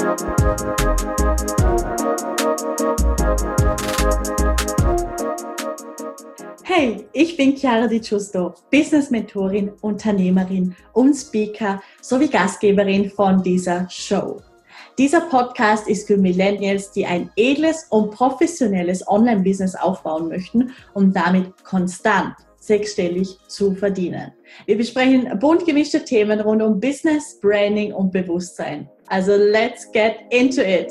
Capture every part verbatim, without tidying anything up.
Hey, ich bin Chiara Di Giusto, Business-Mentorin, Unternehmerin und Speaker sowie Gastgeberin von dieser Show. Dieser Podcast ist für Millennials, die ein edles und professionelles Online-Business aufbauen möchten, um damit konstant sechsstellig zu verdienen. Wir besprechen bunt gemischte Themen rund um Business, Branding und Bewusstsein. Also let's get into it!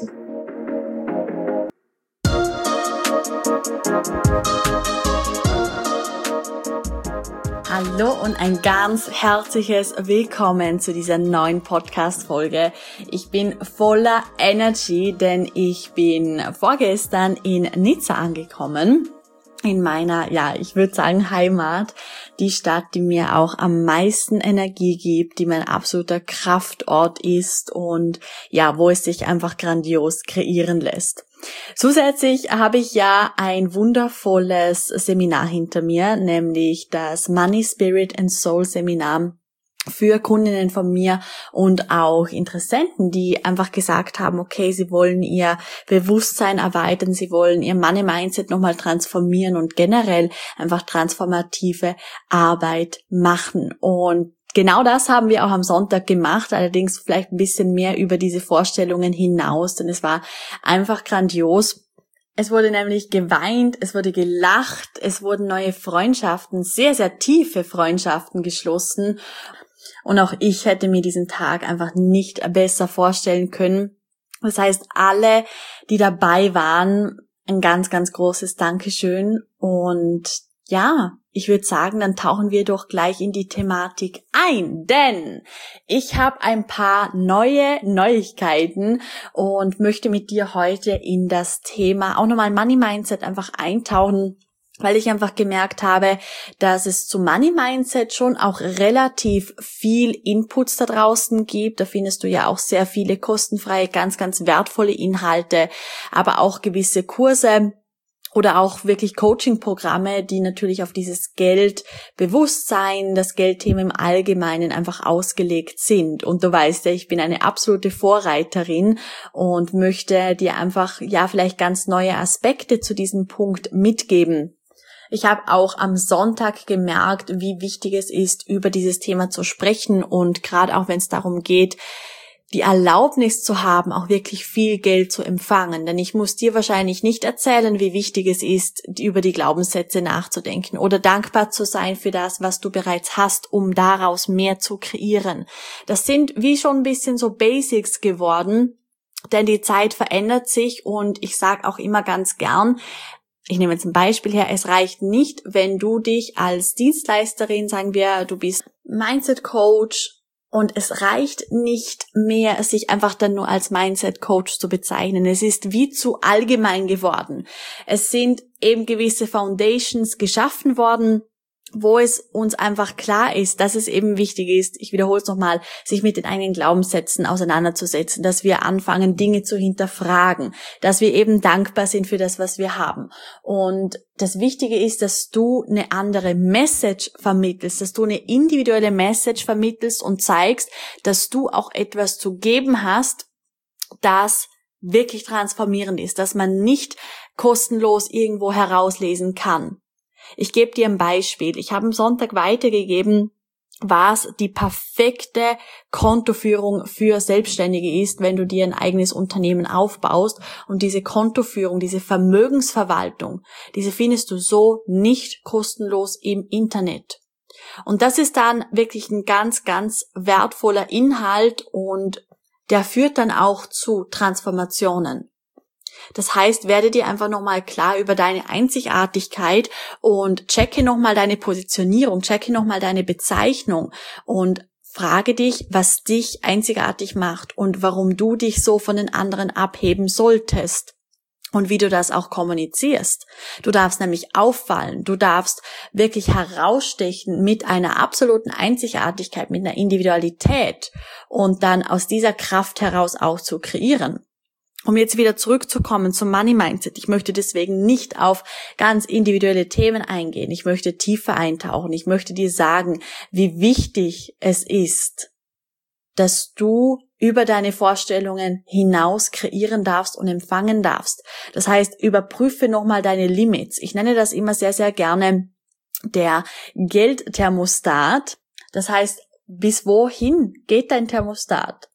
Hallo und ein ganz herzliches Willkommen zu dieser neuen Podcast-Folge. Ich bin voller Energy, denn ich bin vorgestern in Nizza angekommen. In meiner, ja, ich würde sagen Heimat, die Stadt, die mir auch am meisten Energie gibt, die mein absoluter Kraftort ist und ja, wo es sich einfach grandios kreieren lässt. Zusätzlich habe ich ja ein wundervolles Seminar hinter mir, nämlich das Money, Spirit and Soul Seminar für Kundinnen von mir und auch Interessenten, die einfach gesagt haben, okay, sie wollen ihr Bewusstsein erweitern, sie wollen ihr Money-Mindset nochmal transformieren und generell einfach transformative Arbeit machen. Und genau das haben wir auch am Sonntag gemacht, allerdings vielleicht ein bisschen mehr über diese Vorstellungen hinaus, denn es war einfach grandios. Es wurde nämlich geweint, es wurde gelacht, es wurden neue Freundschaften, sehr, sehr tiefe Freundschaften geschlossen. Und auch ich hätte mir diesen Tag einfach nicht besser vorstellen können. Das heißt, alle, die dabei waren, ein ganz, ganz großes Dankeschön. Und ja, ich würde sagen, dann tauchen wir doch gleich in die Thematik ein, denn ich habe ein paar neue Neuigkeiten und möchte mit dir heute in das Thema auch nochmal Money Mindset einfach eintauchen, weil ich einfach gemerkt habe, dass es zu Money Mindset schon auch relativ viel Inputs da draußen gibt. Da findest du ja auch sehr viele kostenfreie, ganz, ganz wertvolle Inhalte, aber auch gewisse Kurse oder auch wirklich Coaching-Programme, die natürlich auf dieses Geldbewusstsein, das Geldthema im Allgemeinen einfach ausgelegt sind. Und du weißt ja, ich bin eine absolute Vorreiterin und möchte dir einfach, ja, vielleicht ganz neue Aspekte zu diesem Punkt mitgeben. Ich habe auch am Sonntag gemerkt, wie wichtig es ist, über dieses Thema zu sprechen und gerade auch wenn es darum geht, die Erlaubnis zu haben, auch wirklich viel Geld zu empfangen. Denn ich muss dir wahrscheinlich nicht erzählen, wie wichtig es ist, über die Glaubenssätze nachzudenken oder dankbar zu sein für das, was du bereits hast, um daraus mehr zu kreieren. Das sind wie schon ein bisschen so Basics geworden, denn die Zeit verändert sich und ich sage auch immer ganz gern, ich nehme jetzt ein Beispiel her, es reicht nicht, wenn du dich als Dienstleisterin, sagen wir, du bist Mindset Coach und es reicht nicht mehr, sich einfach dann nur als Mindset Coach zu bezeichnen. Es ist wie zu allgemein geworden. Es sind eben gewisse Foundations geschaffen worden, wo es uns einfach klar ist, dass es eben wichtig ist, ich wiederhole es nochmal, sich mit den eigenen Glaubenssätzen auseinanderzusetzen, dass wir anfangen, Dinge zu hinterfragen, dass wir eben dankbar sind für das, was wir haben. Und das Wichtige ist, dass du eine andere Message vermittelst, dass du eine individuelle Message vermittelst und zeigst, dass du auch etwas zu geben hast, das wirklich transformierend ist, dass man nicht kostenlos irgendwo herauslesen kann. Ich gebe dir ein Beispiel. Ich habe am Sonntag weitergegeben, was die perfekte Kontoführung für Selbstständige ist, wenn du dir ein eigenes Unternehmen aufbaust. Und diese Kontoführung, diese Vermögensverwaltung, diese findest du so nicht kostenlos im Internet. Und das ist dann wirklich ein ganz, ganz wertvoller Inhalt und der führt dann auch zu Transformationen. Das heißt, werde dir einfach nochmal klar über deine Einzigartigkeit und checke nochmal deine Positionierung, checke nochmal deine Bezeichnung und frage dich, was dich einzigartig macht und warum du dich so von den anderen abheben solltest. Und wie du das auch kommunizierst. Du darfst nämlich auffallen, du darfst wirklich herausstechen mit einer absoluten Einzigartigkeit, mit einer Individualität und dann aus dieser Kraft heraus auch zu kreieren. Um jetzt wieder zurückzukommen zum Money Mindset. Ich möchte deswegen nicht auf ganz individuelle Themen eingehen. Ich möchte tiefer eintauchen. Ich möchte dir sagen, wie wichtig es ist, dass du über deine Vorstellungen hinaus kreieren darfst und empfangen darfst. Das heißt, überprüfe nochmal deine Limits. Ich nenne das immer sehr, sehr gerne der Geldthermostat. Das heißt, bis wohin geht dein Thermostat?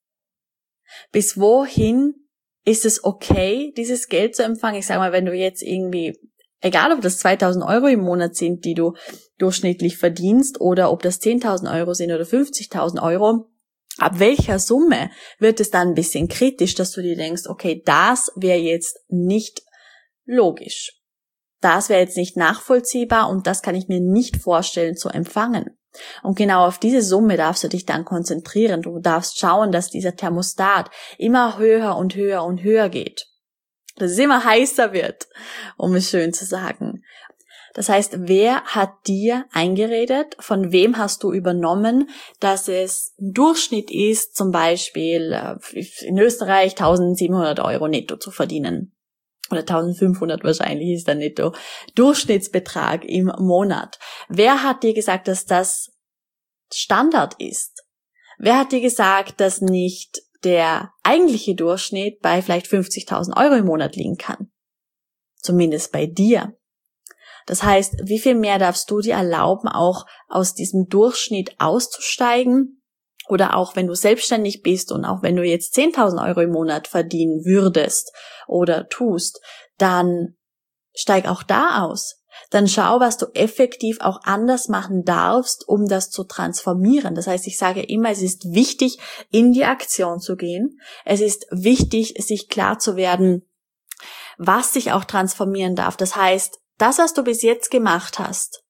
Bis wohin ist es okay, dieses Geld zu empfangen? Ich sage mal, wenn du jetzt irgendwie, egal ob das zweitausend Euro im Monat sind, die du durchschnittlich verdienst, oder ob das zehntausend Euro sind oder fünfzigtausend Euro, ab welcher Summe wird es dann ein bisschen kritisch, dass du dir denkst, okay, das wäre jetzt nicht logisch. Das wäre jetzt nicht nachvollziehbar und das kann ich mir nicht vorstellen zu empfangen. Und genau auf diese Summe darfst du dich dann konzentrieren. Du darfst schauen, dass dieser Thermostat immer höher und höher und höher geht. Dass es immer heißer wird, um es schön zu sagen. Das heißt, wer hat dir eingeredet? Von wem hast du übernommen, dass es ein Durchschnitt ist, zum Beispiel in Österreich eintausendsiebenhundert Euro netto zu verdienen? Oder eintausendfünfhundert wahrscheinlich ist der netto Durchschnittsbetrag im Monat. Wer hat dir gesagt, dass das Standard ist? Wer hat dir gesagt, dass nicht der eigentliche Durchschnitt bei vielleicht fünfzigtausend Euro im Monat liegen kann? Zumindest bei dir. Das heißt, wie viel mehr darfst du dir erlauben, auch aus diesem Durchschnitt auszusteigen? Oder auch wenn du selbstständig bist und auch wenn du jetzt zehntausend Euro im Monat verdienen würdest oder tust, dann steig auch da aus. Dann schau, was du effektiv auch anders machen darfst, um das zu transformieren. Das heißt, ich sage immer, es ist wichtig, in die Aktion zu gehen. Es ist wichtig, sich klar zu werden, was sich auch transformieren darf. Das heißt, das, was du bis jetzt gemacht hast,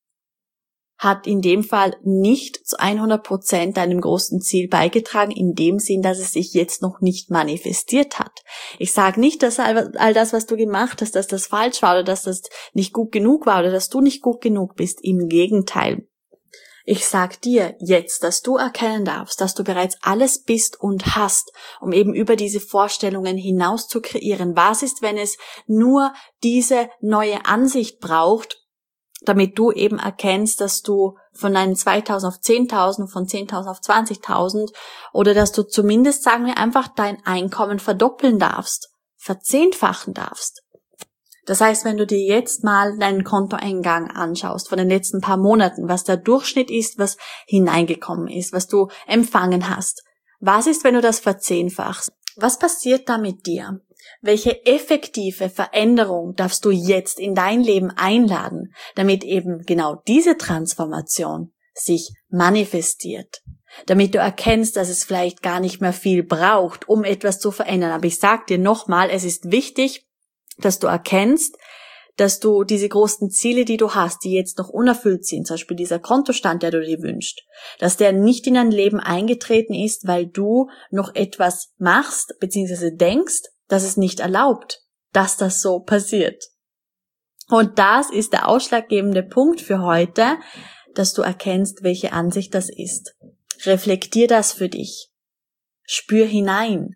hat in dem Fall nicht zu hundert Prozent deinem großen Ziel beigetragen, in dem Sinn, dass es sich jetzt noch nicht manifestiert hat. Ich sage nicht, dass all das, was du gemacht hast, dass das falsch war oder dass das nicht gut genug war oder dass du nicht gut genug bist. Im Gegenteil. Ich sag dir jetzt, dass du erkennen darfst, dass du bereits alles bist und hast, um eben über diese Vorstellungen hinaus zu kreieren. Was ist, wenn es nur diese neue Ansicht braucht, damit du eben erkennst, dass du von deinen zweitausend auf zehntausend, von zehntausend auf zwanzigtausend oder dass du zumindest, sagen wir einfach, dein Einkommen verdoppeln darfst, verzehnfachen darfst. Das heißt, wenn du dir jetzt mal deinen Kontoeingang anschaust von den letzten paar Monaten, was der Durchschnitt ist, was hineingekommen ist, was du empfangen hast. Was ist, wenn du das verzehnfachst? Was passiert da mit dir? Welche effektive Veränderung darfst du jetzt in dein Leben einladen, damit eben genau diese Transformation sich manifestiert? Damit du erkennst, dass es vielleicht gar nicht mehr viel braucht, um etwas zu verändern. Aber ich sag dir nochmal, es ist wichtig, dass du erkennst, dass du diese großen Ziele, die du hast, die jetzt noch unerfüllt sind, zum Beispiel dieser Kontostand, der du dir wünschst, dass der nicht in dein Leben eingetreten ist, weil du noch etwas machst, beziehungsweise denkst, dass es nicht erlaubt, dass das so passiert. Und das ist der ausschlaggebende Punkt für heute, dass du erkennst, welche Ansicht das ist. Reflektier das für dich. Spür hinein.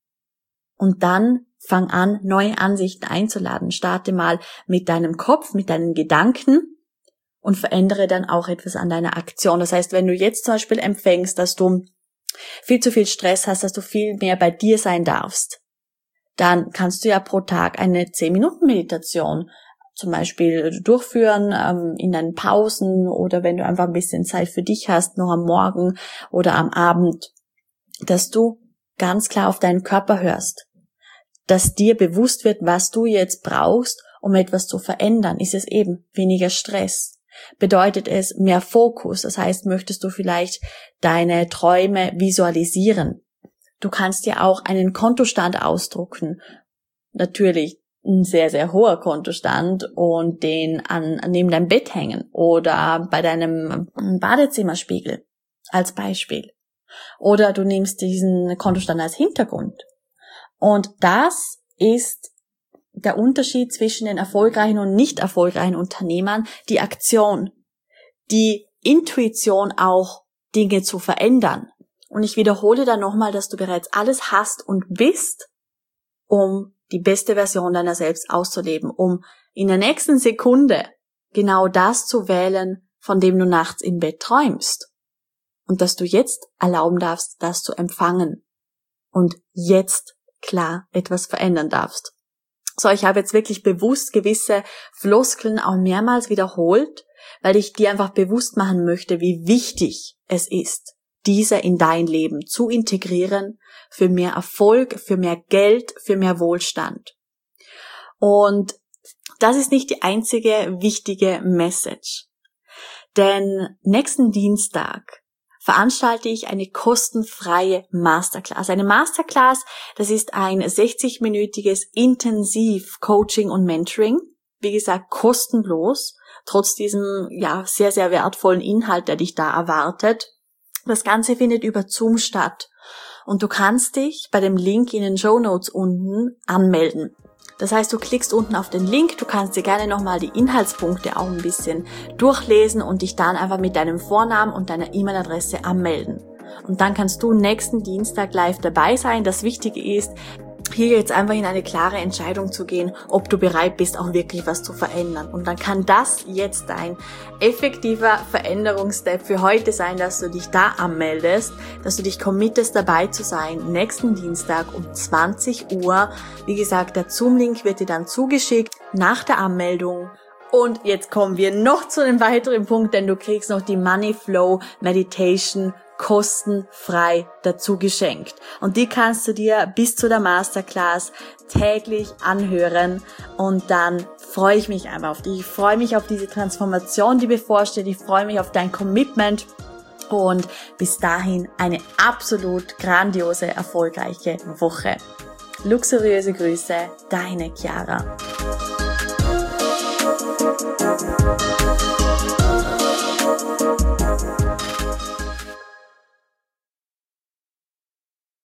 Und dann fang an, neue Ansichten einzuladen. Starte mal mit deinem Kopf, mit deinen Gedanken und verändere dann auch etwas an deiner Aktion. Das heißt, wenn du jetzt zum Beispiel empfängst, dass du viel zu viel Stress hast, dass du viel mehr bei dir sein darfst, dann kannst du ja pro Tag eine zehn Minuten Meditation zum Beispiel durchführen, ähm, in deinen Pausen oder wenn du einfach ein bisschen Zeit für dich hast, noch am Morgen oder am Abend, dass du ganz klar auf deinen Körper hörst, dass dir bewusst wird, was du jetzt brauchst, um etwas zu verändern. Ist es eben weniger Stress? Bedeutet es mehr Fokus? Das heißt, möchtest du vielleicht deine Träume visualisieren? Du kannst dir auch einen Kontostand ausdrucken. Natürlich ein sehr, sehr hoher Kontostand und den an, neben deinem Bett hängen oder bei deinem Badezimmerspiegel als Beispiel. Oder du nimmst diesen Kontostand als Hintergrund. Und das ist der Unterschied zwischen den erfolgreichen und nicht erfolgreichen Unternehmern, die Aktion, die Intuition auch, Dinge zu verändern. Und ich wiederhole da nochmal, dass du bereits alles hast und bist, um die beste Version deiner selbst auszuleben, um in der nächsten Sekunde genau das zu wählen, von dem du nachts im Bett träumst. Und dass du jetzt erlauben darfst, das zu empfangen. und jetzt klar etwas verändern darfst. So, ich habe jetzt wirklich bewusst gewisse Floskeln auch mehrmals wiederholt, weil ich dir einfach bewusst machen möchte, wie wichtig es ist, diese in dein Leben zu integrieren, für mehr Erfolg, für mehr Geld, für mehr Wohlstand. Und das ist nicht die einzige wichtige Message. Denn nächsten Dienstag veranstalte ich eine kostenfreie Masterclass. Eine Masterclass, das ist ein sechzig-minütiges Intensiv-Coaching und Mentoring. Wie gesagt, kostenlos, trotz diesem ja sehr, sehr wertvollen Inhalt, der dich da erwartet. Das Ganze findet über Zoom statt. Und du kannst dich bei dem Link in den Shownotes unten anmelden. Das heißt, du klickst unten auf den Link, du kannst dir gerne nochmal die Inhaltspunkte auch ein bisschen durchlesen und dich dann einfach mit deinem Vornamen und deiner E-Mail-Adresse anmelden. Und dann kannst du nächsten Dienstag live dabei sein. Das Wichtige ist, hier jetzt einfach in eine klare Entscheidung zu gehen, ob du bereit bist, auch wirklich was zu verändern. Und dann kann das jetzt dein effektiver Veränderungsstep für heute sein, dass du dich da anmeldest, dass du dich committest, dabei zu sein, nächsten Dienstag um zwanzig Uhr. Wie gesagt, der Zoom-Link wird dir dann zugeschickt nach der Anmeldung. Und jetzt kommen wir noch zu einem weiteren Punkt, denn du kriegst noch die Money Flow Meditation kostenfrei dazu geschenkt. Und die kannst du dir bis zu der Masterclass täglich anhören und dann freue ich mich einfach auf dich. Ich freue mich auf diese Transformation, die bevorsteht. Ich freue mich auf dein Commitment und bis dahin eine absolut grandiose, erfolgreiche Woche. Luxuriöse Grüße, deine Chiara.